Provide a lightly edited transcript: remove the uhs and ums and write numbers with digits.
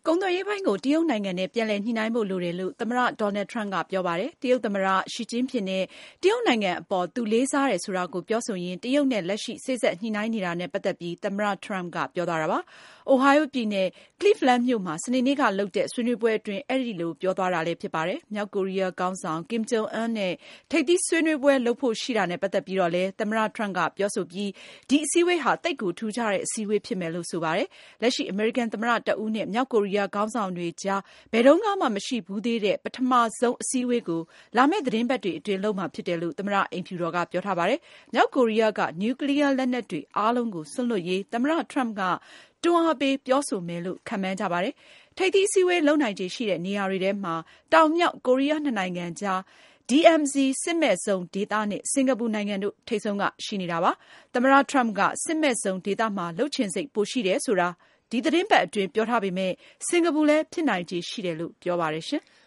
ကုန်သွယ်ရေးပိုင်းကိုတရုတ်နိုင်ငံနဲ့ပြန်လည်ညှိနှိုင်းဖို့လိုတယ်လို့သမ္မတ Donald Trump ကပြောပါတယ်။ တရုတ်သမ္မတ Xi Jinping နဲ့တရုတ်နိုင်ငံအပေါ်သူလေးစားတယ်ဆိုတာကိုပြောဆိုရင်းတရုတ်နဲ့လက်ရှိစေ့စပ်ညှိနှိုင်းနေတာနဲ့ပတ်သက်ပြီးသမ္မတ Trump ကပြောသွားတာပါ။ Ohio ပြည်နယ် Cleveland မြို့မှာစနေနေ့ကလုပ်တဲ့ဆွေးနွေးပွဲအတွင်းအဲဒီလိုပြောသွားတာလည်းဖြစ်ပါတယ်။ မြောက်ကိုရီးယားခေါင်းဆောင် Kim Jong Un နဲ့ထိပ်သီးဆွေးနွေးပွဲလုပ်ဖို့ရှိတာနဲ့ပတ်သက်ပြီးတော့လည်းသမ္မတ Trump ကပြောဆိုပြီးဒီအစည်းအဝေးဟာသိပ်ကိုထူးခြားတဲ့အစည်းအဝေးဖြစ်မယ်လို့ဆိုပါတယ်။ လက်ရှိအမေရိကန်သမ္မတတဦးနဲ့မြောက်ကိုရီးယားခေါင်းဆောင်တွေကြားဘယ်တုန်းကမှမရှိဘူးသေးတဲ့ပထမဆုံးအစည်းအဝေးကိုလာမယ့်သီတင်းပတ်တွေအတွင်းလုပ်မှာဖြစ်တယ်လို့သမ္မတအိမ်ဖြူတော်ကပြောထားပါတယ်။ မြောက်ကိုရီးယားကနျူကလီးယားလက်နက်တွေအားလုံးကိုစွန့်လွှတ်ရေးသမ္မတ Trump ကတွန်းအားပေးပြောဆိုမယ်လို့ခန့်မှန်းကြပါတယ်။ ထိပ်သီးအစည်းအဝေးလုပ်နိုင်ခြေရှိတဲ့နေရာတွေထဲမှာတောင်-မြောက်ကိုရီးယားနှစ်နိုင်ငံကြားDMZ စစ်မဲ့ဇုံဒေသနဲ့စင်္ကာပူနိုင်ငံတို့ထိပ်ဆုံးကရှိနေတာပါ။ သမ္မတ Trump ကစစ်မဲ့ဇုံဒေသမှာလုပ်ချင်စိတ်ပိုရှိတယ်ဆိုတာဒီသီတင်းပတ်အတွင်းပြောထားပေမဲ့စင်္ကာပူလည်းဖြစ်နိုင်ခြေရှိတယ်လို့ပြောပါတယ်။